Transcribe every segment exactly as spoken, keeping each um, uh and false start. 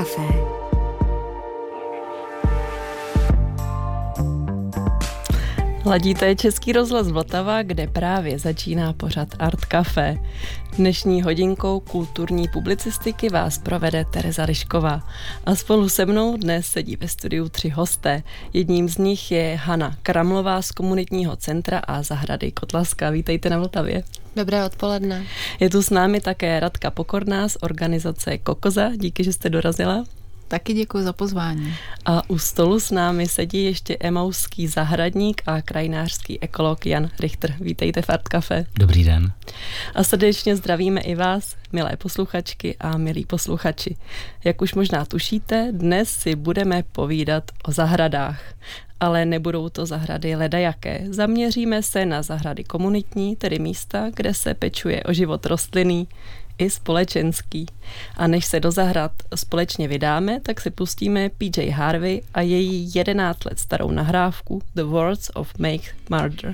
Café. Ladíte Český rozhlas Vltava, kde právě začíná pořad Art Café. Dnešní hodinkou kulturní publicistiky vás provede Tereza Lišková. A spolu se mnou dnes sedí ve studiu tři hosté. Jedním z nich je Hana Kramlová z Komunitního centra a zahrady Kotlaska. Vítejte na Vltavě. Dobré odpoledne. Je tu s námi také Radka Pokorná z organizace Kokoza. Díky, že jste dorazila. Taky děkuji za pozvání. A u stolu s námi sedí ještě emauský zahradník a krajinářský ekolog Jan Richter. Vítejte v Art Café. Dobrý den. A srdečně zdravíme i vás, milé posluchačky a milí posluchači. Jak už možná tušíte, dnes si budeme povídat o zahradách. Ale nebudou to zahrady ledajaké. Zaměříme se na zahrady komunitní, tedy místa, kde se pečuje o život rostlinný i společenský. A než se do zahrad společně vydáme, tak si pustíme P J Harvey a její jedenáct let starou nahrávku The Words of Make Murder.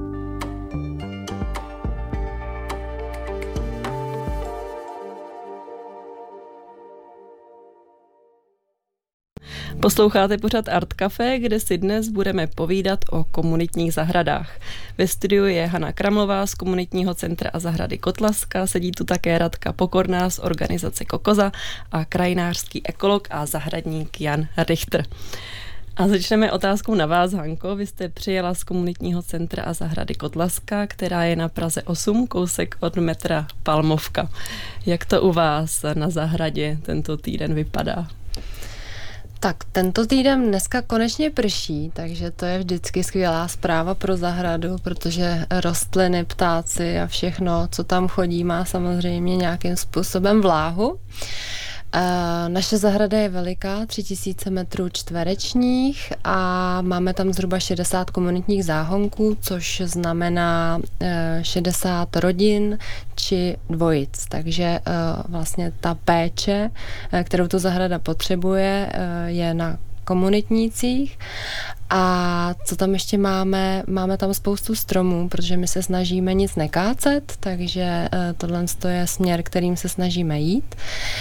Posloucháte pořad Art Café, kde si dnes budeme povídat o komunitních zahradách. Ve studiu je Hana Kramlová z Komunitního centra a zahrady Kotlaska, sedí tu také Radka Pokorná z organizace Kokoza a krajinářský ekolog a zahradník Jan Richter. A začneme otázkou na vás, Hanko. Vy jste přijela z Komunitního centra a zahrady Kotlaska, která je na Praze osm, kousek od metra Palmovka. Jak to u vás na zahradě tento týden vypadá? Tak tento týden dneska konečně prší, takže to je vždycky skvělá zpráva pro zahradu, protože rostliny, ptáci a všechno, co tam chodí, má samozřejmě nějakým způsobem vláhu. Naše zahrada je veliká, tři tisíce metrů čtverečních a máme tam zhruba šedesát komunitních záhonků, což znamená šedesát rodin či dvojic. Takže vlastně ta péče, kterou tu zahrada potřebuje, je na komunitnících. A co tam ještě máme? Máme tam spoustu stromů, protože my se snažíme nic nekácet, takže tohle je směr, kterým se snažíme jít.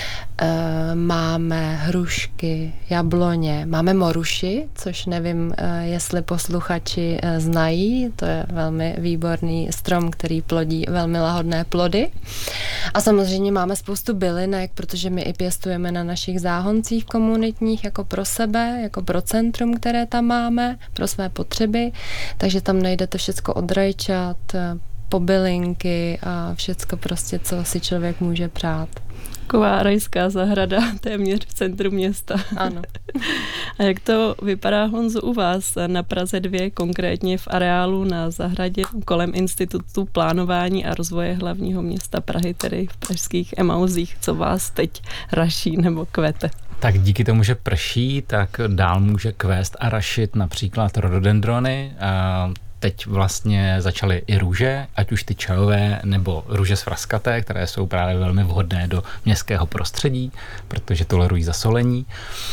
Máme hrušky, jabloně, máme moruši, což nevím, jestli posluchači znají, to je velmi výborný strom, který plodí velmi lahodné plody. A samozřejmě máme spoustu bylinek, protože my i pěstujeme na našich záhoncích komunitních jako pro sebe, jako pro centrum, které tam máme, pro své potřeby, takže tam najdete všecko od rajčat, po bylinky a všecko prostě, co si člověk může přát. Taková rajská zahrada téměř v centru města. Ano. A jak to vypadá, Honzo, u vás na Praze dva, konkrétně v areálu na zahradě kolem Institutu plánování a rozvoje hlavního města Prahy, tedy v pražských Emauzích, co vás teď raší nebo kvete? Tak díky tomu, že prší, tak dál může kvést a rašit například rododendrony. Teď vlastně začaly i růže, ať už ty čajové nebo růže z fraskaté, které jsou právě velmi vhodné do městského prostředí, protože tolerují zasolení.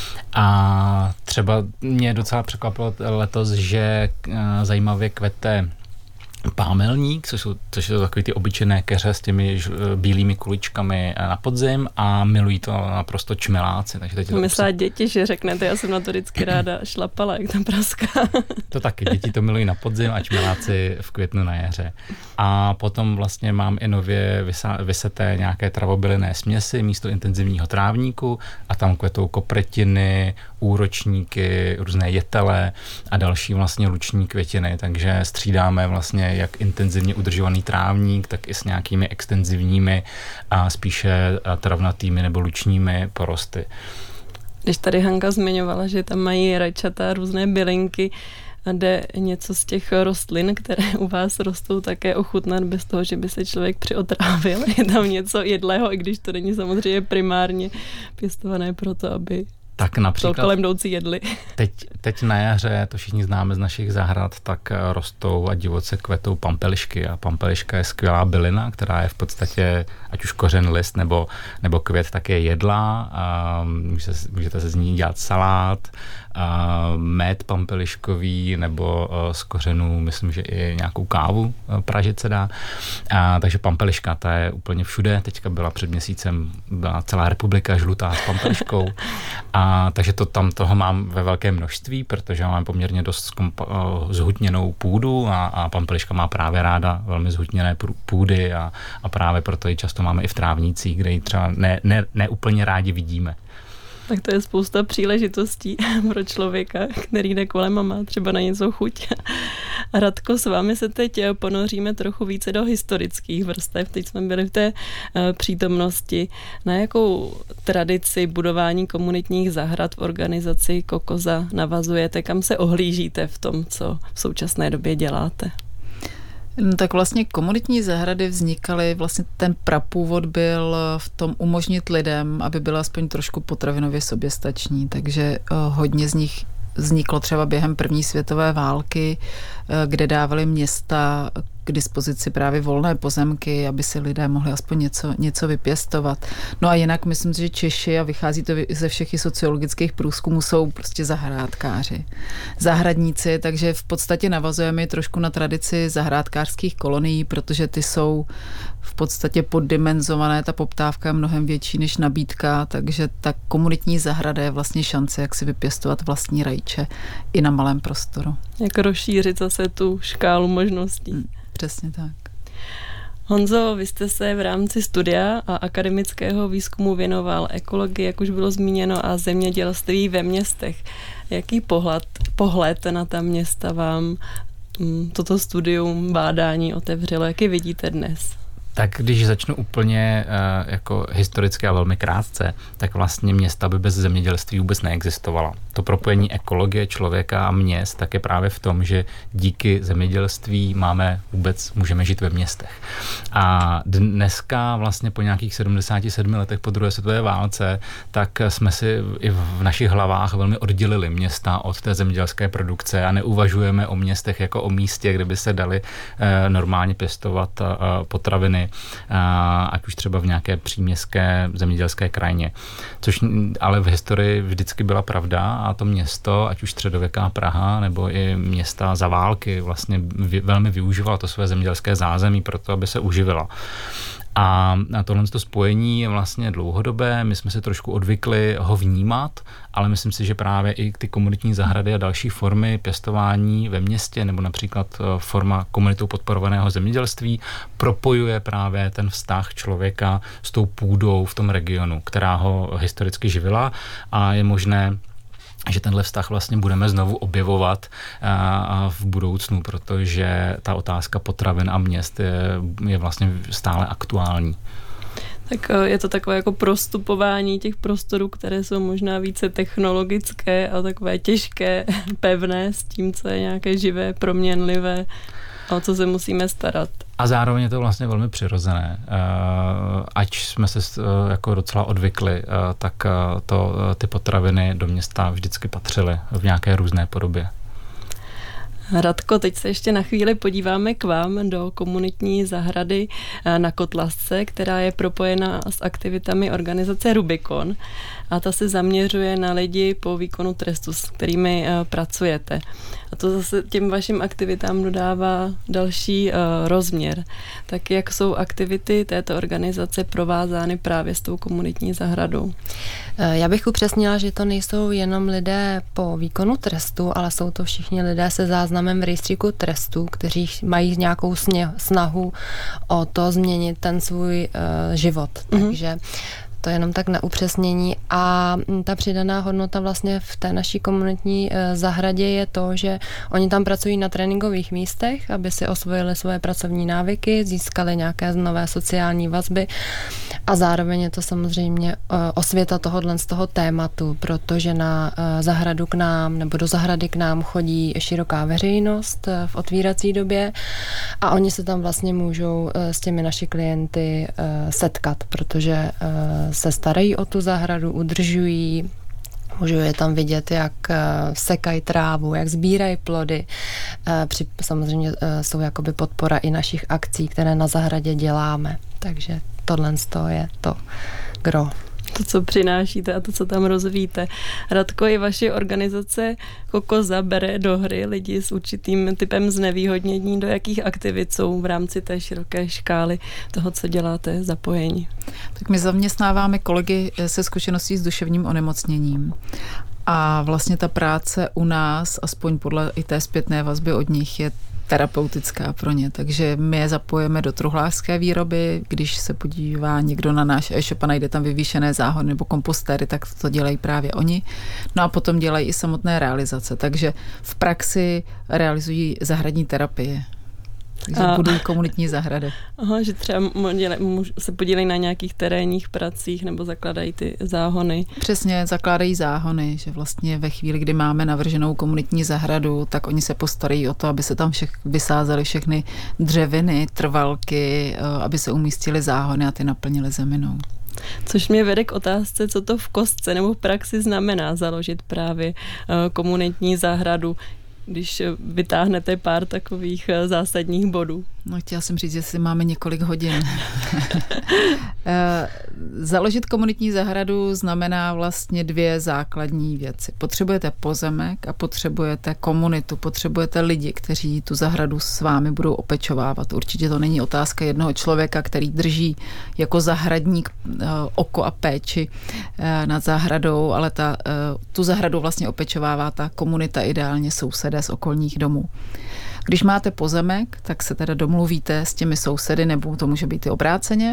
A třeba mě docela překvapilo letos, že zajímavě kvete pámelník, což jsou, což jsou takový ty obyčejné keře s těmi bílými kuličkami na podzim a milují to naprosto čmeláci. Takže teď Myslela obsah... děti, že řeknete, já jsem na to vždycky ráda šlapala, jak tam praská. To taky, děti to milují na podzim a čmeláci v květnu na jaře. A potom vlastně mám i nově vyseté nějaké travobylinné směsi místo intenzivního trávníku a tam kvetou kopretiny, úročníky, různé jetele a další vlastně luční květiny, takže střídáme vlastně jak intenzivně udržovaný trávník, tak i s nějakými extenzivními a spíše travnatými nebo lučními porosty. Když tady Hanka zmiňovala, že tam mají rajčata, různé bylinky, a jde něco z těch rostlin, které u vás rostou, také ochutnat bez toho, že by se člověk přiotrávil. Je tam něco jedlého, i když to není samozřejmě primárně pěstované proto, aby tak například to kolem jdoucí jedli. Teď, teď na jaře, to všichni známe z našich zahrad, tak rostou a divoce kvetou pampelišky a pampeliška je skvělá bylina, která je v podstatě, ať už kořen, list nebo, nebo květ, tak je jedla a můžete, můžete se z ní dělat salát med pampeliškový nebo z kořenů, myslím, že i nějakou kávu pražit se dá. A, takže pampeliška, ta je úplně všude. Teďka byla před měsícem, byla celá republika žlutá s pampeliškou. A, takže to, tam toho mám ve velké množství, protože mám poměrně dost skompa- zhutněnou půdu a, a pampeliška má právě ráda velmi zhutněné půdy a, a právě proto ji často máme i v trávnících, kde ji třeba ne, ne, ne úplně rádi vidíme. Tak to je spousta příležitostí pro člověka, který jde kolem a má třeba na něco chuť. A Radko, s vámi se teď ponoříme trochu více do historických vrstev. Teď jsme byli v té přítomnosti. Na jakou tradici budování komunitních zahrad v organizaci Kokoza navazujete? Kam se ohlížíte v tom, co v současné době děláte? No, tak vlastně komunitní zahrady vznikaly, vlastně ten prapůvod byl v tom umožnit lidem, aby byly aspoň trošku potravinově soběstační, takže uh, hodně z nich vzniklo třeba během první světové války, uh, kde dávali města k dispozici právě volné pozemky, aby si lidé mohli aspoň něco, něco vypěstovat. No a jinak myslím si, že Češi, a vychází to ze všech sociologických průzkumů, jsou prostě zahrádkáři, zahradníci, takže v podstatě navazujeme trošku na tradici zahrádkářských kolonií, protože ty jsou v podstatě poddimenzované, ta poptávka je mnohem větší než nabídka, takže ta komunitní zahrada je vlastně šance, jak si vypěstovat vlastní rajče i na malém prostoru. Jak rozšířit zase tu škálu možností. Hmm. Přesně tak. Honzo, vy jste se v rámci studia a akademického výzkumu věnoval ekologii, jak už bylo zmíněno, a zemědělství ve městech. Jaký pohled, pohled na ta města vám m, toto studium bádání otevřelo? Jak je vidíte dnes? Tak když začnu úplně uh, jako historicky a velmi krátce, tak vlastně města by bez zemědělství vůbec neexistovala. To propojení ekologie člověka a měst tak je právě v tom, že díky zemědělství máme vůbec, můžeme žít ve městech. A dneska vlastně po nějakých sedmdesáti sedmi letech po druhé světové válce, tak jsme si i v našich hlavách velmi oddělili města od té zemědělské produkce a neuvažujeme o městech jako o místě, kde by se daly uh, normálně pěstovat uh, potraviny, ať už třeba v nějaké příměstské zemědělské krajině. Což ale v historii vždycky byla pravda a to město, ať už středověká Praha nebo i města za války, vlastně velmi využívalo to své zemědělské zázemí pro to, aby se uživila. A tohle to spojení je vlastně dlouhodobé, my jsme se trošku odvykli ho vnímat, ale myslím si, že právě i ty komunitní zahrady a další formy pěstování ve městě nebo například forma komunitou podporovaného zemědělství propojuje právě ten vztah člověka s tou půdou v tom regionu, která ho historicky živila, a je možné, že tenhle vztah vlastně budeme znovu objevovat v budoucnu, protože ta otázka potravin a měst je, je vlastně stále aktuální. Tak je to takové jako prostupování těch prostorů, které jsou možná více technologické a takové těžké, pevné s tím, co je nějaké živé, proměnlivé, o co se musíme starat. A zároveň je to vlastně velmi přirozené. Ať jsme se jako docela odvykli, tak to, ty potraviny do města vždycky patřily v nějaké různé podobě. Radko, teď se ještě na chvíli podíváme k vám do komunitní zahrady na Kotlasce, která je propojena s aktivitami organizace Rubikon, a ta se zaměřuje na lidi po výkonu trestu, s kterými uh, pracujete. A to zase těm vašim aktivitám dodává další uh, rozměr. Tak jak jsou aktivity této organizace provázány právě s tou komunitní zahradou? Já bych upřesnila, že to nejsou jenom lidé po výkonu trestu, ale jsou to všichni lidé se záznamem v rejstříku trestů, kteří mají nějakou sně, snahu o to změnit ten svůj uh, život. Mm-hmm. Takže to je jenom tak na upřesnění. A ta přidaná hodnota vlastně v té naší komunitní zahradě je to, že oni tam pracují na tréninkových místech, aby si osvojili svoje pracovní návyky, získali nějaké nové sociální vazby, a zároveň je to samozřejmě osvěta tohohle z toho tématu, protože na zahradu k nám nebo do zahrady k nám chodí široká veřejnost v otvírací době a oni se tam vlastně můžou s těmi naši klienty setkat, protože se starají o tu zahradu, udržují, můžou je tam vidět, jak sekají trávu, jak sbírají plody. Při, samozřejmě jsou jakoby podpora i našich akcí, které na zahradě děláme. Takže tohle je to gro. to, co přinášíte a to, co tam rozvíjíte. Radko, i vaše organizace Kokoza bere do hry lidi s určitým typem znevýhodnění. Do jakých aktivit jsou v rámci té široké škály toho, co děláte, zapojení? Tak my zaměstnáváme kolegy se zkušeností s duševním onemocněním. A vlastně ta práce u nás, aspoň podle i té zpětné vazby od nich, je terapeutická pro ně. Takže my je zapojíme do truhlářské výroby. Když se podívá někdo na náš e-shop a najde tam vyvýšené záhony nebo kompostéry, tak to dělají právě oni. No a potom dělají i samotné realizace. Takže v praxi realizují zahradní terapie. Takže a... budují komunitní zahrady. Aha, že třeba se podílejí na nějakých terénních pracích nebo zakladají ty záhony. Přesně, zakládají záhony, že vlastně ve chvíli, kdy máme navrženou komunitní zahradu, tak oni se postarají o to, aby se tam všech, vysázely všechny dřeviny, trvalky, aby se umístily záhony a ty naplnily zeminou. Což mě vede k otázce, co to v kostce nebo v praxi znamená založit právě komunitní zahradu, když vytáhnete pár takových zásadních bodů. No, chtěla jsem říct, že si máme několik hodin. Založit komunitní zahradu znamená vlastně dvě základní věci. Potřebujete pozemek a potřebujete komunitu, potřebujete lidi, kteří tu zahradu s vámi budou opečovávat. Určitě to není otázka jednoho člověka, který drží jako zahradník oko a péči nad zahradou, ale ta, tu zahradu vlastně opečovává ta komunita, ideálně sousedé z okolních domů. Když máte pozemek, tak se teda domluvíte s těmi sousedy, nebo to může být i obráceně,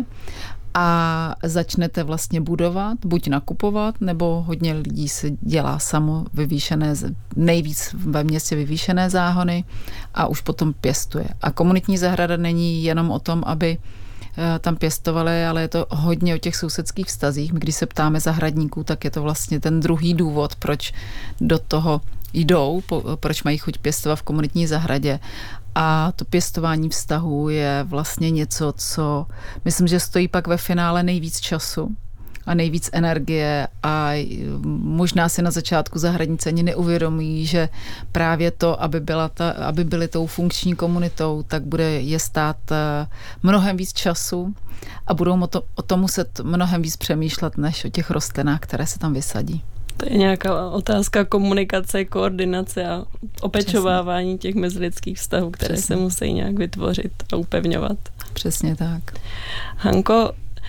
a začnete vlastně budovat, buď nakupovat, nebo hodně lidí se dělá samo vyvýšené, nejvíc ve městě vyvýšené záhony a už potom pěstuje. A komunitní zahrada není jenom o tom, aby tam pěstovali, ale je to hodně o těch sousedských vztazích. My když se ptáme zahradníků, tak je to vlastně ten druhý důvod, proč do toho jdou, proč mají chuť pěstovat v komunitní zahradě. A to pěstování vztahů je vlastně něco, co myslím, že stojí pak ve finále nejvíc času a nejvíc energie a možná si na začátku zahradníci ani neuvědomí, že právě to, aby, byla ta, aby byly tou funkční komunitou, tak bude je stát mnohem víc času a budou o, to, o tom muset mnohem víc přemýšlet, než o těch rostlinách, které se tam vysadí. To je nějaká otázka komunikace, koordinace a opečovávání těch mezilidských vztahů, které Přesně. se musí nějak vytvořit a upevňovat. Přesně tak. Hanko,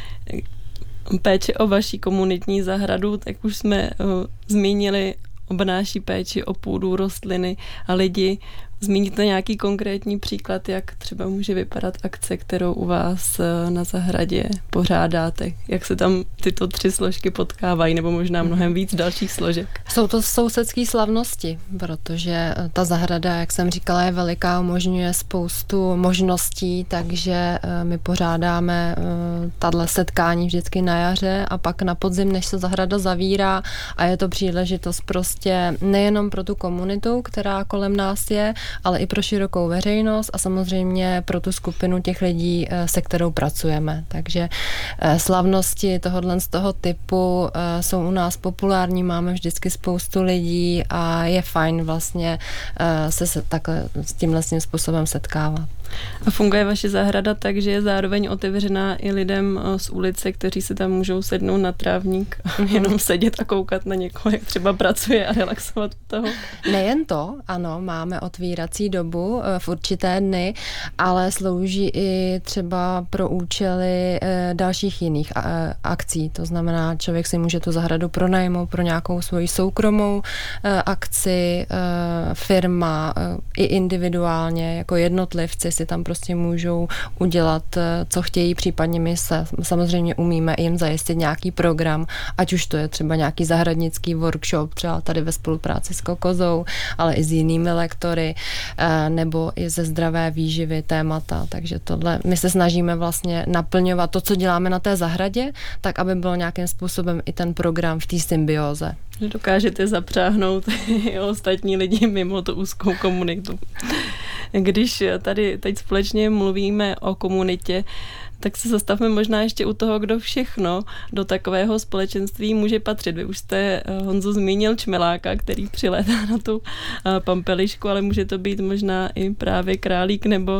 péče o vaší komunitní zahradu, tak už jsme uh, zmínili, obnáší péči o půdu, rostliny a lidi. Zmíníte nějaký konkrétní příklad, jak třeba může vypadat akce, kterou u vás na zahradě pořádáte? Jak se tam tyto tři složky potkávají, nebo možná mnohem víc dalších složek? Jsou to sousedské slavnosti, protože ta zahrada, jak jsem říkala, je veliká, umožňuje spoustu možností, takže my pořádáme tato setkání vždycky na jaře a pak na podzim, než se zahrada zavírá, a je to příležitost prostě nejenom pro tu komunitu, která kolem nás je, ale i pro širokou veřejnost a samozřejmě pro tu skupinu těch lidí, se kterou pracujeme. Takže slavnosti tohohle z toho typu jsou u nás populární, máme vždycky spoustu lidí a je fajn vlastně se takhle s tímhle způsobem setkávat. A funguje vaše zahrada tak, že je zároveň otevřená i lidem z ulice, kteří se tam můžou sednout na trávník a jenom sedět a koukat na někoho, jak třeba pracuje a relaxovat u toho? Nejen to, ano, máme otvírací dobu v určité dny, ale slouží i třeba pro účely dalších jiných akcí. To znamená, člověk si může tu zahradu pronajmout pro nějakou svoji soukromou akci, firma, i individuálně, jako jednotlivci si tam prostě můžou udělat, co chtějí, případně my se samozřejmě umíme jim zajistit nějaký program, ať už to je třeba nějaký zahradnický workshop, třeba tady ve spolupráci s Kokozou, ale i s jinými lektory, nebo i ze zdravé výživy témata, takže tohle, my se snažíme vlastně naplňovat to, co děláme na té zahradě, tak aby byl nějakým způsobem i ten program v té symbioze. Že dokážete zapřáhnout i ostatní lidi mimo tu úzkou komunitu. Když tady teď společně mluvíme o komunitě, Tak se zastavme možná ještě u toho, kdo všechno do takového společenství může patřit. Vy už jste, Honzo, zmínil čmeláka, který přilétá na tu pampelišku, ale může to být možná i právě králík nebo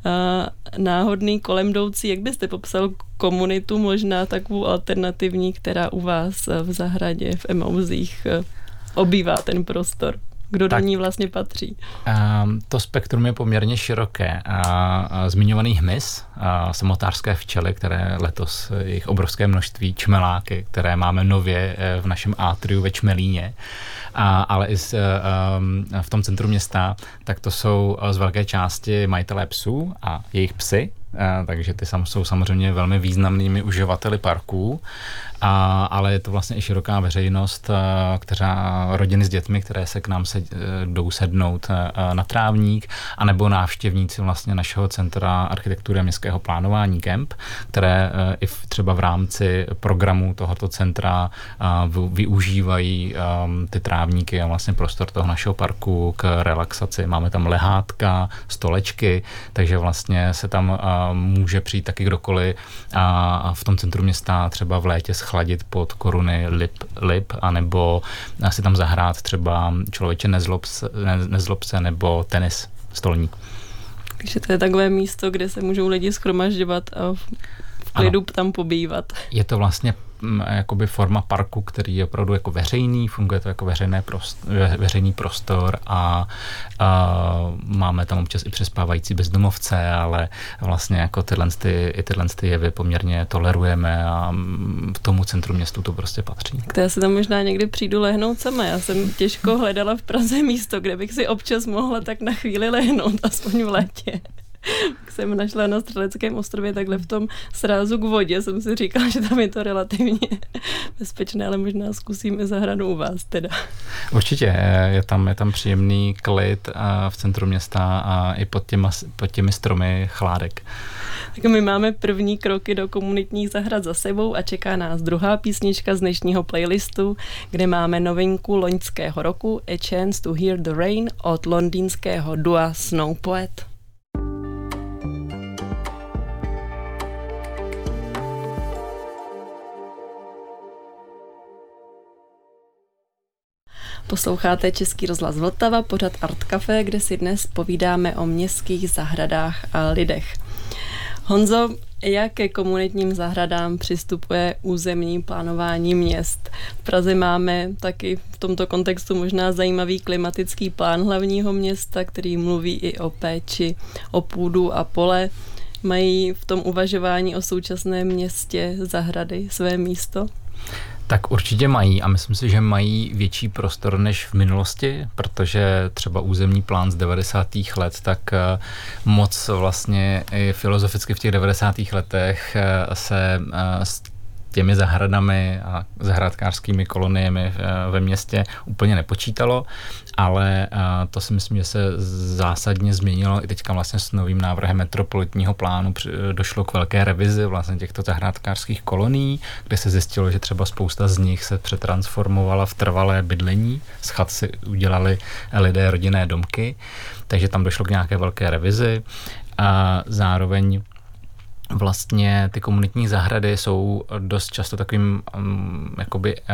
náhodný kolem jdoucí. Jak byste popsal komunitu, možná takovou alternativní, která u vás v zahradě, v Emauzích obývá ten prostor? Kdo tak, do ní vlastně patří? Um, to spektrum je poměrně široké. Uh, uh, zmiňovaný hmyz, uh, samotářské včely, které letos jejich obrovské množství, čmeláky, které máme nově uh, v našem atriu ve Čmelíně, uh, ale i z, uh, um, v tom centru města, tak to jsou uh, z velké části majitelé psů a jejich psy. Uh, takže ty sam, jsou samozřejmě velmi významnými uživateli parků, a, ale je to vlastně i široká veřejnost, uh, která rodiny s dětmi, které se k nám se, uh, jdou sednout uh, na trávník, anebo návštěvníci vlastně našeho centra architektury a městského plánování Kemp, které uh, i v, třeba v rámci programu tohoto centra uh, využívají um, ty trávníky a vlastně prostor toho našeho parku k relaxaci. Máme tam lehátka, stolečky, takže vlastně se tam uh, může přijít taky kdokoliv a v tom centru města třeba v létě schladit pod koruny lip, lip anebo si tam zahrát třeba Člověče nezlob se, ne, nezlob se nebo tenis stolní. Takže to je takové místo, kde se můžou lidi shromažďovat a v klidu ano. tam pobývat. Je to vlastně jakoby forma parku, který je opravdu jako veřejný, funguje to jako veřejné prostor, veřejný prostor a, a máme tam občas i přespávající bezdomovce, ale vlastně jako tyhle, ty, i tyhle ty jevy poměrně tolerujeme a v tomu centru městu to prostě patří. Tak já si tam možná někdy přijdu lehnout sama. Já jsem těžko hledala v Praze místo, kde bych si občas mohla tak na chvíli lehnout, aspoň v létě. Jsem našla na Střeleckém ostrově takhle v tom srázu k vodě. Jsem si říkala, že tam je to relativně bezpečné, ale možná zkusím i zahradu u vás teda. Určitě, je tam, je tam příjemný klid v centru města a i pod, těma, pod těmi stromy chládek. Tak my máme první kroky do komunitních zahrad za sebou a čeká nás druhá písnička z dnešního playlistu, kde máme novinku loňského roku A Chance to Hear the Rain od londýnského dua Snow Poet. Posloucháte Český rozhlas Vltava, pořad Art Café, kde si dnes povídáme o městských zahradách a lidech. Honzo, jak ke komunitním zahradám přistupuje územní plánování měst? V Praze máme taky v tomto kontextu možná zajímavý klimatický plán hlavního města, který mluví i o péči o půdu a pole. Mají v tom uvažování o současném městě zahrady své místo? Tak určitě mají a myslím si, že mají větší prostor než v minulosti, protože třeba územní plán z devadesátých let, tak moc vlastně i filozoficky v těch devadesátých letech se s těmi zahradami a zahradkářskými koloniemi ve městě úplně nepočítalo, ale to si myslím, že se zásadně změnilo i teďka vlastně s novým návrhem metropolitního plánu. Došlo k velké revizi vlastně těchto zahradkářských kolonií, kde se zjistilo, že třeba spousta z nich se přetransformovala v trvalé bydlení. Z chat si udělali lidé rodinné domky, takže tam došlo k nějaké velké revizi a zároveň vlastně ty komunitní zahrady jsou dost často takovým um, jakoby uh,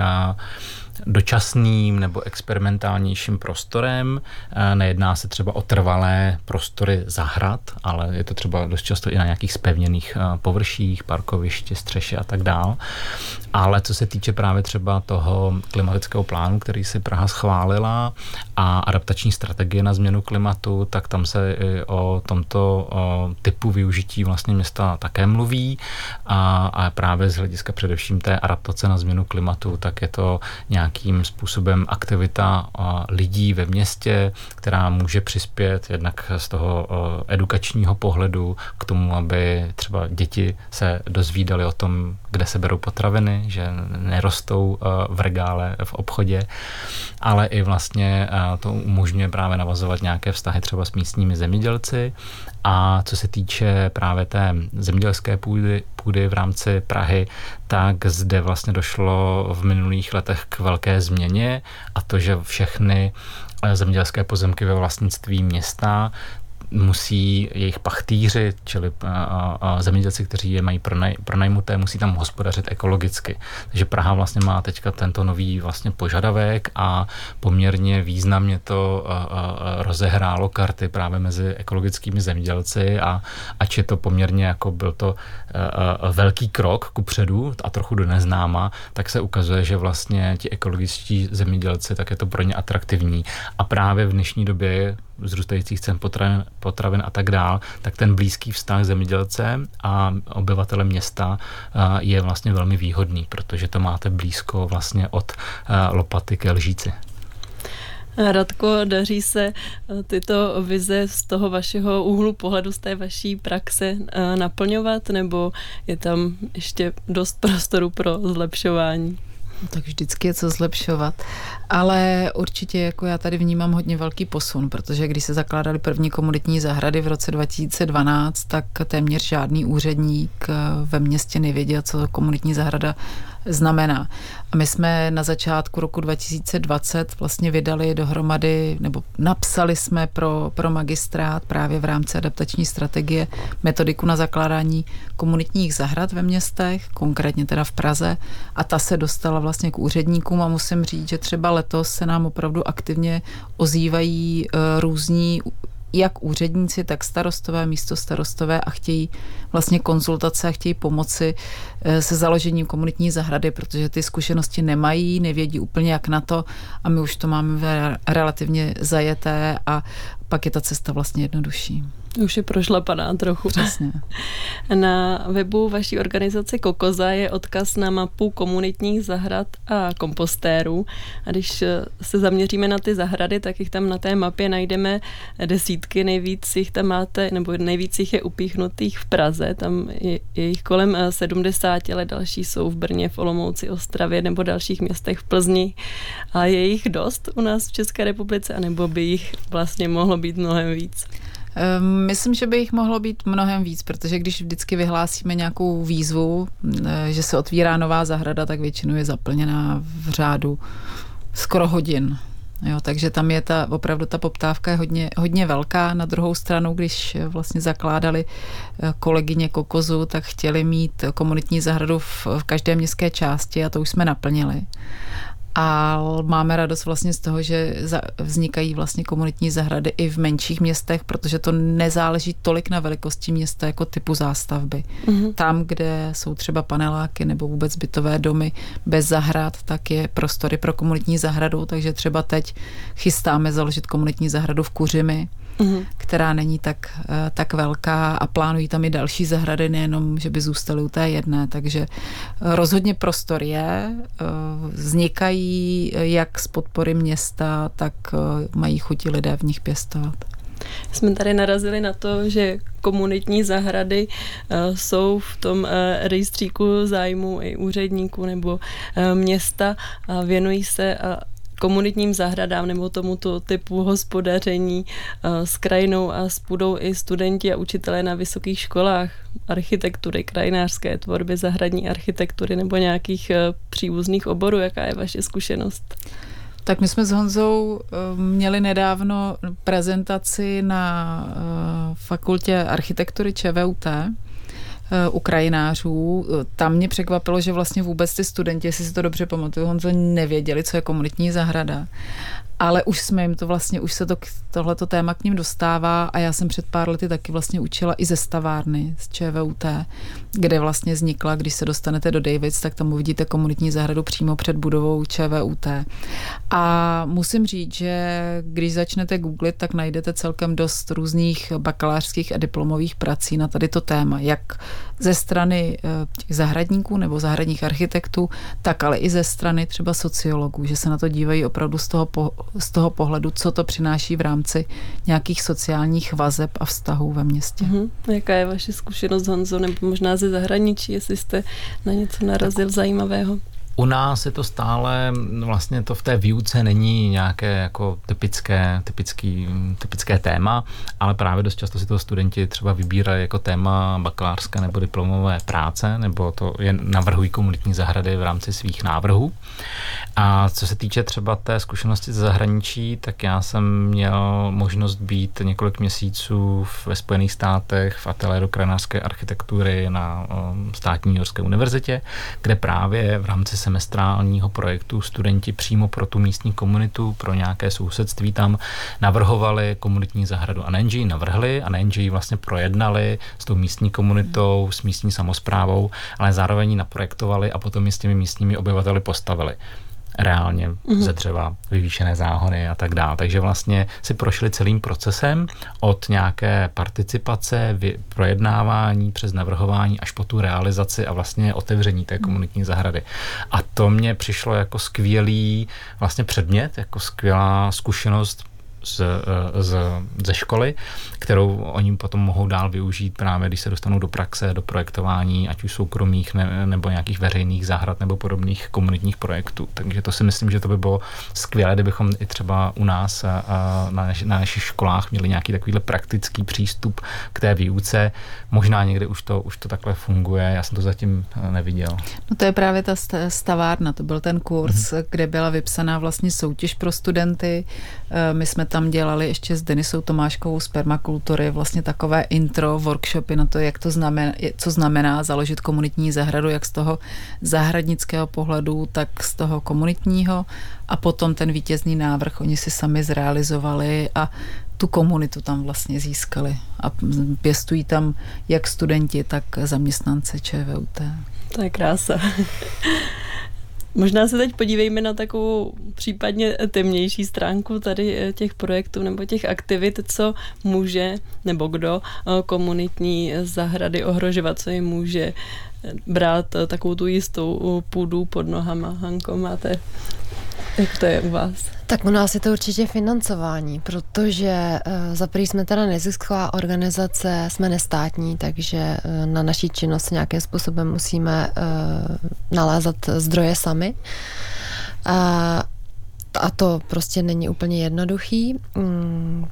dočasným nebo experimentálnějším prostorem. Uh, nejedná se třeba o trvalé prostory zahrad, ale je to třeba dost často i na nějakých zpevněných uh, površích, parkoviště, střeše a tak dál. Ale co se týče právě třeba toho klimatického plánu, který si Praha schválila a adaptační strategie na změnu klimatu, tak tam se i o tomto o typu využití vlastně města také mluví a, a právě z hlediska především té adaptace na změnu klimatu, tak je to nějakým způsobem aktivita lidí ve městě, která může přispět jednak z toho edukačního pohledu k tomu, aby třeba děti se dozvídaly o tom, kde se berou potraviny, že nerostou v regále v obchodě, ale i vlastně to umožňuje právě navazovat nějaké vztahy třeba s místními zemědělci. A co se týče právě té zemědělské půdy, půdy v rámci Prahy, tak zde vlastně došlo v minulých letech k velké změně a to, že všechny zemědělské pozemky ve vlastnictví města musí jejich pachtýři, čili a, a zemědělci, kteří je mají pronaj, pronajmuté, musí tam hospodařit ekologicky. Takže Praha vlastně má teďka tento nový vlastně požadavek a poměrně významně to a, a, rozehrálo karty právě mezi ekologickými zemědělci a ač je to poměrně jako byl to a, a, velký krok kupředu a trochu do neznáma, tak se ukazuje, že vlastně ti ekologičtí zemědělci, tak je to pro ně atraktivní. A právě v dnešní době vzrůstajících cen potravin, potravin a tak dál, tak ten blízký vztah zemědělce a obyvatele města je vlastně velmi výhodný, protože to máte blízko vlastně od lopaty ke lžíci. Radko, daří se tyto vize z toho vašeho úhlu pohledu, z té vaší praxe naplňovat, nebo je tam ještě dost prostoru pro zlepšování? Tak vždycky je co zlepšovat, ale určitě jako já tady vnímám hodně velký posun, protože když se zakládaly první komunitní zahrady v roce dva tisíce dvanáct, tak téměř žádný úředník ve městě nevěděl, co komunitní zahrada znamená. A my jsme na začátku roku dva tisíce dvacet vlastně vydali dohromady, nebo napsali jsme pro, pro magistrát právě v rámci adaptační strategie metodiku na zakládání komunitních zahrad ve městech, konkrétně teda v Praze, a ta se dostala vlastně k úředníkům a musím říct, že třeba letos se nám opravdu aktivně ozývají uh, různí jak úředníci, tak starostové, místostarostové a chtějí vlastně konzultace a chtějí pomoci se založením komunitní zahrady, protože ty zkušenosti nemají, nevědí úplně jak na to a my už to máme relativně zajeté a pak je ta cesta vlastně jednodušší. Už je prošlapaná trochu. Přesně. Na webu vaší organizace Kokoza je odkaz na mapu komunitních zahrad a kompostérů. A když se zaměříme na ty zahrady, tak jich tam na té mapě najdeme desítky. Nejvíc jich tam máte, nebo nejvíc jich je upíchnutých v Praze. Tam je, je jich kolem sedmdesát, ale další jsou v Brně, v Olomouci, Ostravě nebo dalších městech v Plzni. A je jich dost u nás v České republice, anebo by jich vlastně mohlo být mnohem víc? Myslím, že by jich mohlo být mnohem víc, protože když vždycky vyhlásíme nějakou výzvu, že se otvírá nová zahrada, tak většinou je zaplněná v řádu skoro hodin. Jo, takže tam je ta, opravdu ta poptávka je hodně, hodně velká. Na druhou stranu, když vlastně zakládali kolegyně Kokozu, tak chtěli mít komunitní zahradu v, v každé městské části a to už jsme naplnili. A máme radost vlastně z toho, že vznikají vlastně komunitní zahrady i v menších městech, protože to nezáleží tolik na velikosti města jako typu zástavby. Mm-hmm. Tam, kde jsou třeba paneláky nebo vůbec bytové domy bez zahrad, tak je prostory pro komunitní zahradu, takže třeba teď chystáme založit komunitní zahradu v Kuřimi, mm-hmm. která není tak, tak velká a plánují tam i další zahrady, nejenom, že by zůstaly u té jedné, takže rozhodně prostor je, vznikají jak z podpory města, tak mají chuti lidé v nich pěstovat. Jsme tady narazili na to, že komunitní zahrady uh, jsou v tom uh, rejstříku zájmu i úředníků nebo uh, města a věnují se uh, komunitním zahradám nebo tomuto typu hospodaření uh, s krajinou a s půdou i studenti a učitelé na vysokých školách architektury, krajinářské tvorby, zahradní architektury nebo nějakých uh, příbuzných oborů. Jaká je vaše zkušenost? Tak my jsme s Honzou měli nedávno prezentaci na fakultě architektury ČVUT u krajinářů. Tam mě překvapilo, že vlastně vůbec ty studenti, jestli si to dobře pamatuju, Honzo, nevěděli, co je komunitní zahrada. Ale už jsme jim to vlastně, už se to, tohleto téma k ním dostává a já jsem před pár lety taky vlastně učila i ze stavárny, z ČVUT, kde vlastně vznikla, když se dostanete do Davids, tak tam uvidíte komunitní zahradu přímo před budovou ČVUT. A musím říct, že když začnete googlit, tak najdete celkem dost různých bakalářských a diplomových prací na tady to téma, jak ze strany těch zahradníků nebo zahradních architektů, tak ale i ze strany třeba sociologů, že se na to dívají opravdu z toho po, z toho pohledu, co to přináší v rámci nějakých sociálních vazeb a vztahů ve městě. Mm-hmm. Jaká je vaše zkušenost, Honzo, nebo možná ze zahraničí, jestli jste na něco narazil tak zajímavého? U nás je to stále, vlastně to v té výuce není nějaké jako typické, typický, typické téma, ale právě dost často si to studenti třeba vybírají jako téma bakalářské nebo diplomové práce, nebo to je navrhují komunitní zahrady v rámci svých návrhů. A co se týče třeba té zkušenosti ze zahraničí, tak já jsem měl možnost být několik měsíců ve Spojených státech v ateliéru krajinářské architektury na Státní Newyorské univerzitě, kde právě v rámci semestrálního projektu studenti přímo pro tu místní komunitu, pro nějaké sousedství tam navrhovali komunitní zahradu. A nejenže ji navrhli a nejenže ji vlastně projednali s tou místní komunitou, s místní samosprávou, ale zároveň ji naprojektovali a potom ji s těmi místními obyvateli postavili. Reálně ze dřeva, vyvýšené záhony a tak dále. Takže vlastně si prošli celým procesem od nějaké participace, vy, projednávání přes navrhování až po tu realizaci a vlastně otevření té komunitní zahrady. A to mně přišlo jako skvělý vlastně předmět, jako skvělá zkušenost z, z, ze školy, kterou oni potom mohou dál využít právě, když se dostanou do praxe, do projektování, ať už soukromých ne, nebo nějakých veřejných zahrad nebo podobných komunitních projektů. Takže to si myslím, že to by bylo skvělé, kdybychom i třeba u nás a, a na, naši, na našich školách měli nějaký takovýhle praktický přístup k té výuce. Možná někdy už to, už to takhle funguje, já jsem to zatím neviděl. No to je právě ta stavárna, to byl ten kurz, hmm. kde byla vypsaná vlastně soutěž pro studenty. My jsme tam dělali ještě s Denisou Tomáškovou z permakultury vlastně takové intro workshopy na to, jak to znamená, co znamená založit komunitní zahradu, jak z toho zahradnického pohledu, tak z toho komunitního, a potom ten vítězný návrh oni si sami zrealizovali a tu komunitu tam vlastně získali a pěstují tam jak studenti, tak zaměstnance ČVUT. To je krása. Možná se teď podívejme na takovou případně temnější stránku tady těch projektů nebo těch aktivit, co může nebo kdo komunitní zahrady ohrožovat, co jim může brát takovou tu jistou půdu pod nohama. Hanko, máte, jak to je u vás? Tak u nás je to určitě financování, protože uh, za první jsme teda nezisková organizace, jsme nestátní, takže uh, na naší činnost nějakým způsobem musíme uh, nalézat zdroje sami. Uh, a to prostě není úplně jednoduchý. Um,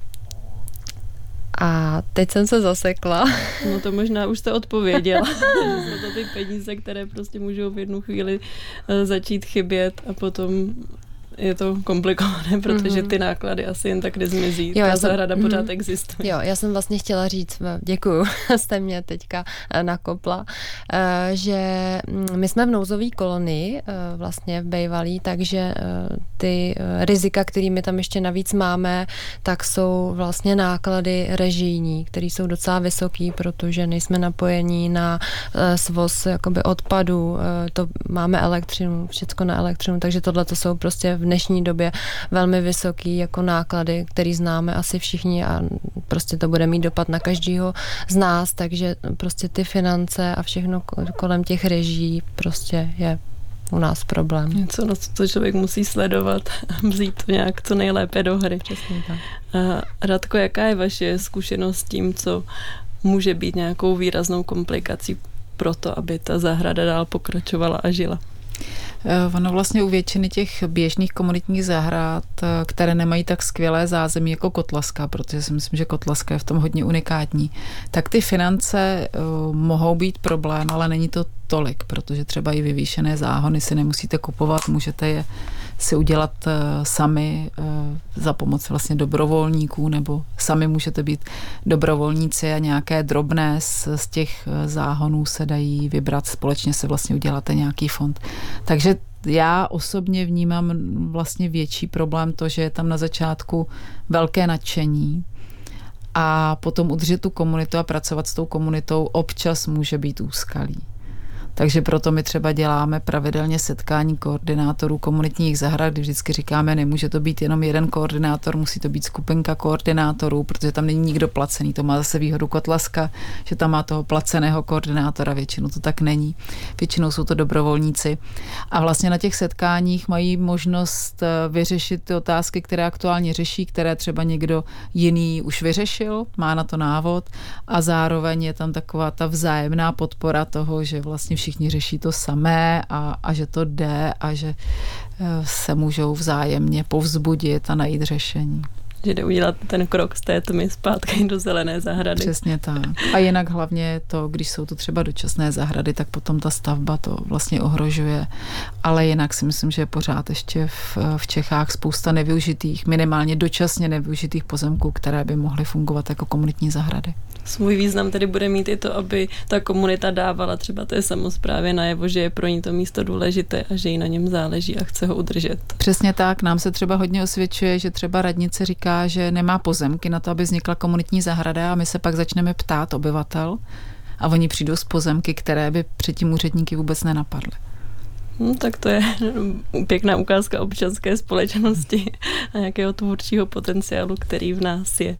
A teď jsem se zasekla. No to možná už jste odpověděla. Jsou to ty peníze, které prostě můžou v jednu chvíli začít chybět a potom je to komplikované, protože ty náklady asi jen tak nezmizí. Jo, ta zahrada pořád mm, existuje. Jo, já jsem vlastně chtěla říct, děkuju, jste mě teďka nakopla, že my jsme v nouzové kolonii vlastně v Bejvalí, takže ty rizika, kterými tam ještě navíc máme, tak jsou vlastně náklady režijní, které jsou docela vysoký, protože nejsme napojení na svoz jakoby odpadů, to máme elektřinu, všecko na elektřinu, takže tohle to jsou prostě v dnešní době velmi vysoký jako náklady, který známe asi všichni a prostě to bude mít dopad na každýho z nás, takže prostě ty finance a všechno kolem těch režií prostě je u nás problém. Něco, na co člověk musí sledovat a vzít to nějak co nejlépe do hry. Přesně tak. A Radko, jaká je vaše zkušenost s tím, co může být nějakou výraznou komplikací pro to, aby ta zahrada dál pokračovala a žila? Ono vlastně u většiny těch běžných komunitních zahrad, které nemají tak skvělé zázemí jako Kotlaska, protože si myslím, že Kotlaska je v tom hodně unikátní, tak ty finance uh, mohou být problém, ale není to tolik, protože třeba i vyvýšené záhony si nemusíte kupovat, můžete je si udělat uh, sami uh, za pomoc vlastně dobrovolníků, nebo sami můžete být dobrovolníci a nějaké drobné z, z těch záhonů se dají vybrat, společně se vlastně uděláte nějaký fond. Takže já osobně vnímám vlastně větší problém to, že je tam na začátku velké nadšení a potom udržet tu komunitu a pracovat s tou komunitou občas může být úskalí. Takže proto my třeba děláme pravidelně setkání koordinátorů komunitních zahrad, kdy vždycky říkáme, nemůže to být jenom jeden koordinátor, musí to být skupinka koordinátorů, protože tam není nikdo placený. To má zase výhodu Kotlaska, že tam má toho placeného koordinátora, většinou to tak není. Většinou jsou to dobrovolníci. A vlastně na těch setkáních mají možnost vyřešit ty otázky, které aktuálně řeší, které třeba někdo jiný už vyřešil, má na to návod a zároveň je tam taková ta vzájemná podpora toho, že vlastně všichni řeší to samé a, a že to jde a že se můžou vzájemně povzbudit a najít řešení. že jde udělat ten krok z té tmy zpátky do zelené zahrady. Přesně tak. A jinak hlavně to, když jsou to třeba dočasné zahrady, tak potom ta stavba to vlastně ohrožuje. Ale jinak si myslím, že je pořád ještě v, v Čechách spousta nevyužitých, minimálně dočasně nevyužitých pozemků, které by mohly fungovat jako komunitní zahrady. Svůj význam tedy bude mít i to, aby ta komunita dávala třeba té samosprávě najevo, že je pro ní to místo důležité a že jí na něm záleží a chce ho udržet. Přesně tak. Nám se třeba hodně osvědčuje, že třeba radnice říká, že nemá pozemky na to, aby vznikla komunitní zahrada, a my se pak začneme ptát obyvatel a oni přijdou z pozemky, které by předtím úředníky vůbec nenapadly. No, tak to je pěkná ukázka občanské společnosti a nějakého tvůrčího potenciálu, který v nás je.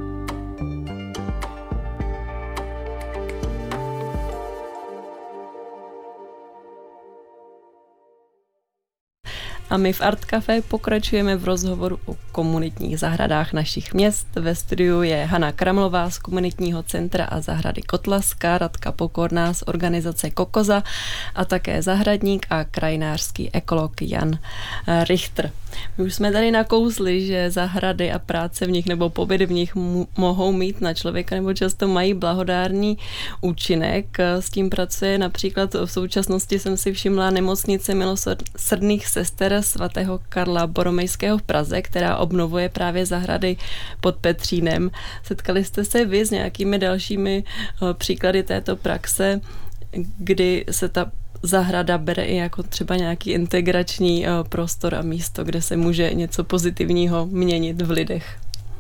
A my v Art Café pokračujeme v rozhovoru o komunitních zahradách našich měst. Ve studiu je Hana Kramlová z komunitního centra a zahrady Kotlaska, Radka Pokorná z organizace Kokoza a také zahradník a krajinářský ekolog Jan Richter. My už jsme tady nakousli, že zahrady a práce v nich nebo pobyt v nich m- mohou mít na člověka nebo často mají blahodárný účinek. S tím pracuje například v současnosti jsem si všimla nemocnice milosrdných sester svatého Karla Boromejského v Praze, která obnovuje právě zahrady pod Petřínem. Setkali jste se vy s nějakými dalšími uh, příklady této praxe, kdy se ta zahrada bere i jako třeba nějaký integrační uh, prostor a místo, kde se může něco pozitivního měnit v lidech?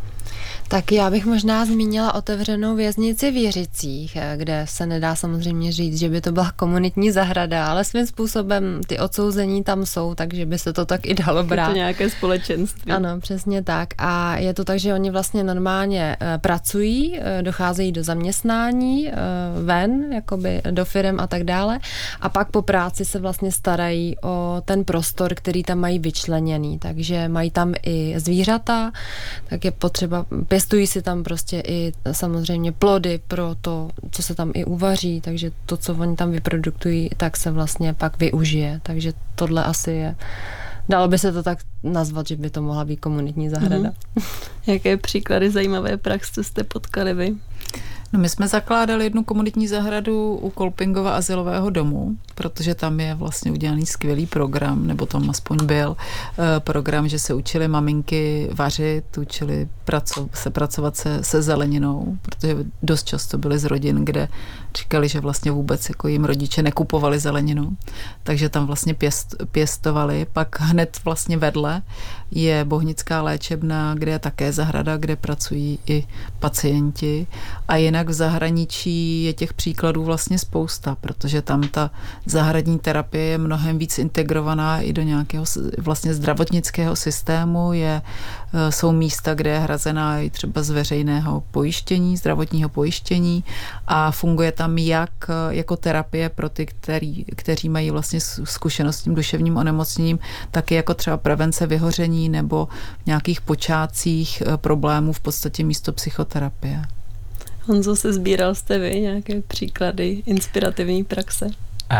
Tak já bych možná zmínila otevřenou věznici v Jiřicích, kde se nedá samozřejmě říct, že by to byla komunitní zahrada, ale svým způsobem ty odsouzení tam jsou, takže by se to tak i dalo brát. Je to nějaké společenství. Ano, přesně tak. A je to tak, že oni vlastně normálně pracují, docházejí do zaměstnání, ven, jakoby do firem a tak dále. A pak po práci se vlastně starají o ten prostor, který tam mají vyčleněný. Takže mají tam i zvířata, tak je potřeba pěstují si tam prostě i samozřejmě plody pro to, co se tam i uvaří, takže to, co oni tam vyprodukují, tak se vlastně pak využije. Takže tohle asi je. Dalo by se to tak nazvat, že by to mohla být komunitní zahrada. Mm-hmm. Jaké příklady zajímavé praxe jste potkali vy? No, my jsme zakládali jednu komunitní zahradu u Kolpingova azylového domu, protože tam je vlastně udělaný skvělý program, nebo tam aspoň byl program, že se učili maminky vařit, učili praco- se pracovat se, se zeleninou, protože dost často byly z rodin, kde říkali, že vlastně vůbec jako jim rodiče nekupovali zeleninu, takže tam vlastně pěst, pěstovali. Pak hned vlastně vedle je Bohnická léčebna, kde je také zahrada, kde pracují i pacienti, a jinak v zahraničí je těch příkladů vlastně spousta, protože tam ta zahradní terapie je mnohem víc integrovaná i do nějakého vlastně zdravotnického systému. Je, jsou místa, kde je hrazená i třeba z veřejného pojištění, zdravotního pojištění, a funguje tam jak jako terapie pro ty, který, kteří mají vlastně zkušenost s tím duševním onemocněním, tak i jako třeba prevence vyhoření nebo v nějakých počátcích problémů v podstatě místo psychoterapie. Honzo, se sbíral jste vy nějaké příklady inspirativní praxe?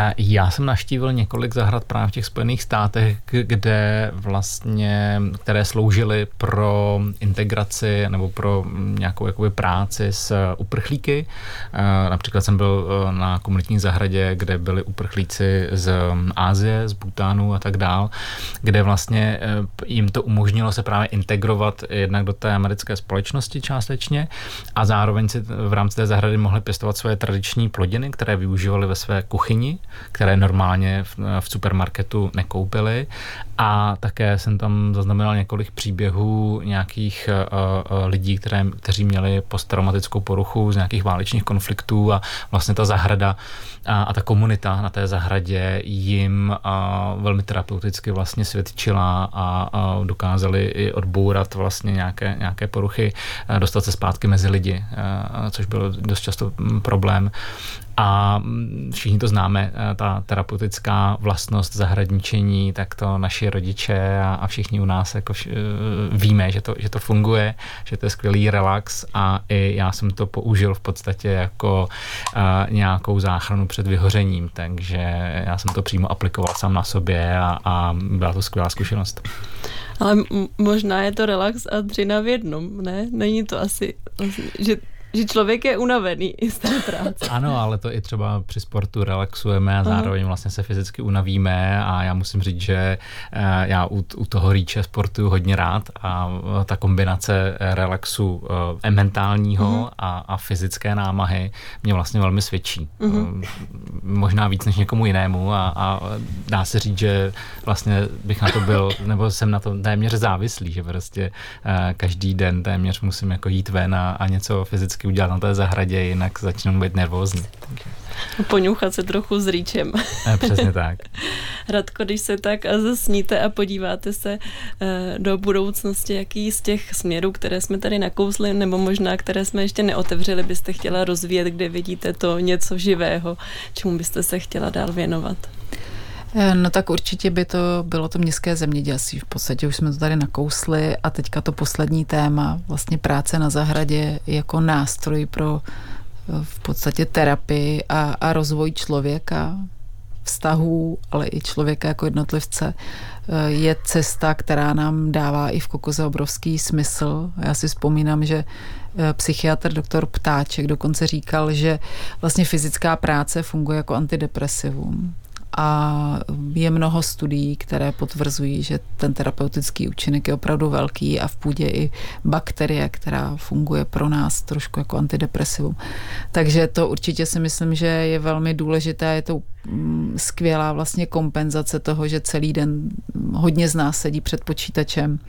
Já jsem navštívil několik zahrad právě v těch Spojených státech, kde vlastně, které sloužily pro integraci nebo pro nějakou jakoby práci s uprchlíky. Například jsem byl na komunitní zahradě, kde byli uprchlíci z Asie, z Bhutánu a tak dál, kde vlastně jim to umožnilo se právě integrovat jednak do té americké společnosti částečně a zároveň si v rámci té zahrady mohli pěstovat svoje tradiční plodiny, které využívali ve své kuchyni, které normálně v, v supermarketu nekoupili, a také jsem tam zaznamenal několik příběhů nějakých uh, lidí, které, kteří měli posttraumatickou poruchu z nějakých válečných konfliktů, a vlastně ta zahrada a, a ta komunita na té zahradě jim uh, velmi terapeuticky vlastně svědčila a, a dokázali i odbourat vlastně nějaké, nějaké poruchy, uh, dostat se zpátky mezi lidi, uh, což byl dost často problém. A všichni to známe, ta terapeutická vlastnost zahradničení, tak to naši rodiče a, a všichni u nás jako vš, víme, že to, že to funguje, že to je skvělý relax, a i já jsem to použil v podstatě jako a, nějakou záchranu před vyhořením, takže já jsem to přímo aplikoval sám na sobě a, a byla to skvělá zkušenost. Ale m- možná je to relax a dřina v jednom, ne? Není to asi, že že člověk je unavený i z té práce. Ano, ale to i třeba při sportu relaxujeme a zároveň vlastně se fyzicky unavíme a já musím říct, že já u, u toho rýče sportuju hodně rád a ta kombinace relaxu e, mentálního mm-hmm. a, a fyzické námahy mě vlastně velmi svědčí. Mm-hmm. Možná víc než někomu jinému a, a dá se říct, že vlastně bych na to byl, nebo jsem na to téměř závislý, že prostě e, každý den téměř musím jako jít ven a, a něco fyzicky udělat na té zahradě, jinak začnu být nervózní. Poňuchat se trochu s rýčem. Přesně tak. Radko, když se tak zasníte a podíváte se do budoucnosti, jaký z těch směrů, které jsme tady nakousli, nebo možná, které jsme ještě neotevřeli, byste chtěla rozvíjet, kde vidíte to něco živého, čemu byste se chtěla dál věnovat? No tak určitě by to bylo to městské zemědělství. V podstatě už jsme to tady nakousli a teďka to poslední téma, vlastně práce na zahradě jako nástroj pro v podstatě terapii a, a rozvoj člověka, vztahů, ale i člověka jako jednotlivce, je cesta, která nám dává i v Kokoze obrovský smysl. Já si vzpomínám, že psychiatr doktor Ptáček dokonce říkal, že vlastně fyzická práce funguje jako antidepresivum. A je mnoho studií, které potvrzují, že ten terapeutický účinek je opravdu velký a v půdě i bakterie, která funguje pro nás trošku jako antidepresivum. Takže to určitě si myslím, že je velmi důležité, je to skvělá vlastně kompenzace toho, že celý den hodně z nás sedí před počítačem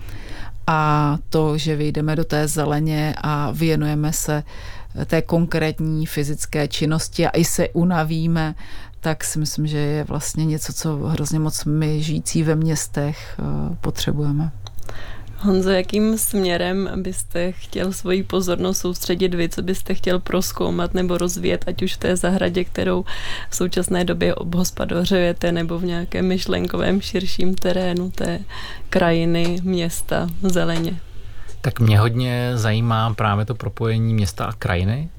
a to, že vyjdeme do té zeleně a věnujeme se té konkrétní fyzické činnosti a i se unavíme, tak si myslím, že je vlastně něco, co hrozně moc my žijící ve městech potřebujeme. Honzo, jakým směrem byste chtěl svoji pozornost soustředit vy, co byste chtěl prozkoumat nebo rozvíjet, ať už v té zahradě, kterou v současné době obhospodařujete, nebo v nějakém myšlenkovém širším terénu té krajiny, města, zeleně? Tak mě hodně zajímá právě to propojení města a krajiny,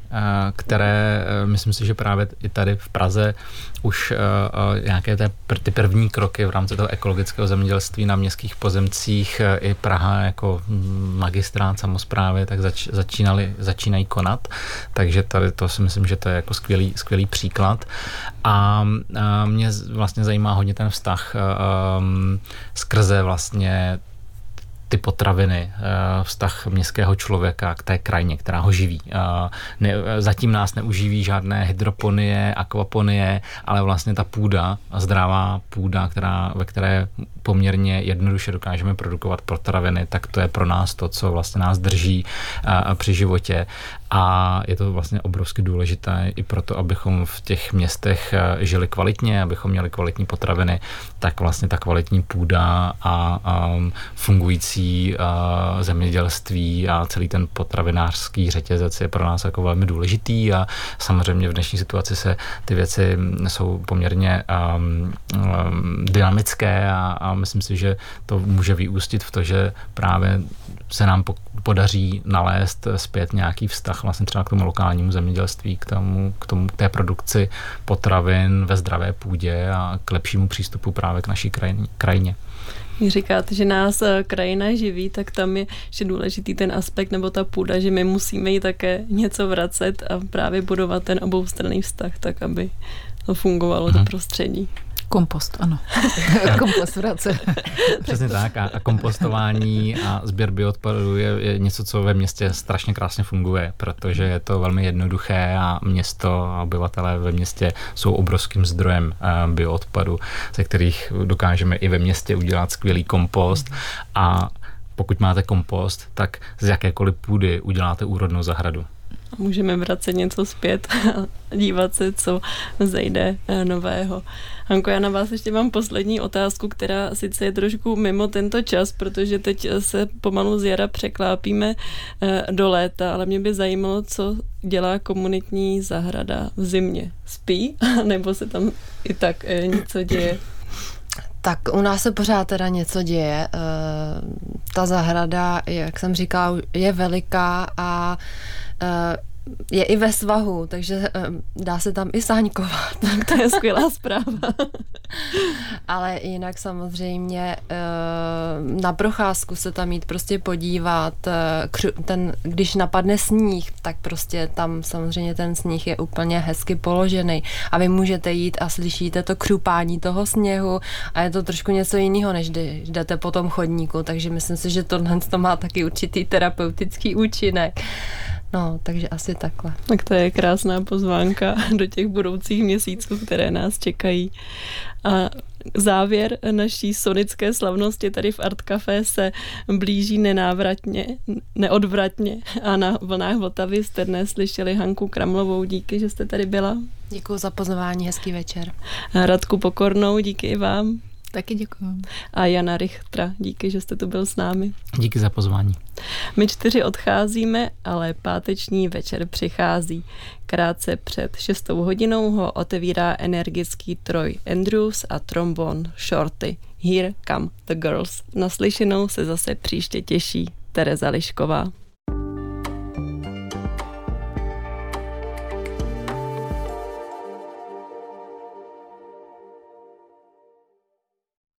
které myslím si, že právě i tady v Praze už nějaké té, ty první kroky v rámci toho ekologického zemědělství na městských pozemcích i Praha jako magistrát samosprávy tak zač, začínali, začínají konat, takže tady to si myslím, že to je jako skvělý, skvělý příklad a, a mě vlastně zajímá hodně ten vztah um, skrze vlastně ty potraviny, vztah městského člověka k té krajině, která ho živí. Ne, zatím nás neuživí žádné hydroponie, akvaponie, ale vlastně ta půda, zdravá půda, která, ve které poměrně jednoduše dokážeme produkovat potraviny, tak to je pro nás to, co vlastně nás drží při životě. A je to vlastně obrovsky důležité i proto, abychom v těch městech žili kvalitně, abychom měli kvalitní potraviny, tak vlastně ta kvalitní půda a, a fungující a zemědělství a celý ten potravinářský řetězec je pro nás jako velmi důležitý a samozřejmě v dnešní situaci se ty věci jsou poměrně um, um, dynamické a, a myslím si, že to může vyústit v to, že právě se nám podaří nalézt zpět nějaký vztah vlastně třeba k tomu lokálnímu zemědělství, k tomu, k tomu, k té produkci potravin ve zdravé půdě a k lepšímu přístupu právě k naší krajině. Když říkáte, že nás krajina živí, tak tam je ještě důležitý ten aspekt nebo ta půda, že my musíme jí také něco vracet a právě budovat ten oboustranný vztah tak, aby to fungovalo, hmm. to prostředí. Kompost, ano. Kompost vrace. Přesně tak. A, a kompostování a sběr bioodpadu je, je něco, co ve městě strašně krásně funguje, protože je to velmi jednoduché a město a obyvatelé ve městě jsou obrovským zdrojem uh, bioodpadu, ze kterých dokážeme i ve městě udělat skvělý kompost a pokud máte kompost, tak z jakékoliv půdy uděláte úrodnou zahradu. Můžeme vracet něco zpět a dívat se, co zejde nového. Hanko, já na vás ještě mám poslední otázku, která sice je trošku mimo tento čas, protože teď se pomalu z jara překlápíme do léta, ale mě by zajímalo, co dělá komunitní zahrada v zimě. Spí? Nebo se tam i tak něco děje? Tak u nás se pořád teda něco děje. Ta zahrada, jak jsem říkala, je veliká a je i ve svahu, takže dá se tam i sáňkovat. Tak to je skvělá zpráva. Ale jinak samozřejmě na procházku se tam jít prostě podívat. Ten, když napadne sníh, tak prostě tam samozřejmě ten sníh je úplně hezky položený a vy můžete jít a slyšíte to křupání toho sněhu a je to trošku něco jiného, než když jdete po tom chodníku, takže myslím si, že tohle to má taky určitý terapeutický účinek. No, takže asi takhle. Tak to je krásná pozvánka do těch budoucích měsíců, které nás čekají. A závěr naší sonické slavnosti tady v Art Café se blíží nenávratně, neodvratně a na vlnách Vltavy jste dnes slyšeli Hanku Kramlovou. Díky, že jste tady byla. Děkuji za pozvání, hezký večer. A Radku Pokornou, díky i vám. Taky děkuji. A Jana Richtra, díky, že jste tu byl s námi. Díky za pozvání. My čtyři odcházíme, ale páteční večer přichází. Krátce před šestou hodinou ho otevírá energický Troy Andrews a trombon Shorty. Here come the girls. Naslyšenou se zase příště těší Tereza Lišková.